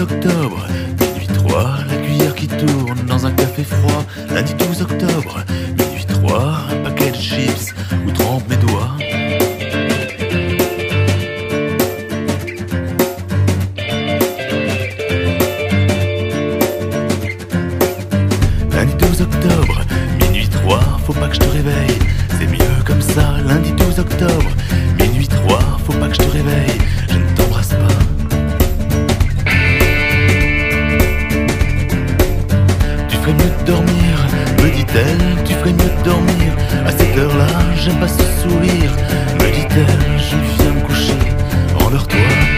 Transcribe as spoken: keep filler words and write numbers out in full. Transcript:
octobre, minuit trois, la cuillère qui tourne dans un café froid. Lundi douze octobre, minuit trois, un paquet de chips où trempent mes doigts. Lundi douze octobre, minuit trois, faut pas que je te réveille, c'est mieux comme ça. Lundi douze octobre, minuit trois, faut pas que je te réveille, je ne t'embrasse pas. Tu ferais mieux de dormir, me dit-elle, tu ferais mieux de dormir. À cette heure-là, j'aime pas ce sourire, me dit-elle, je viens me coucher, endors-toi.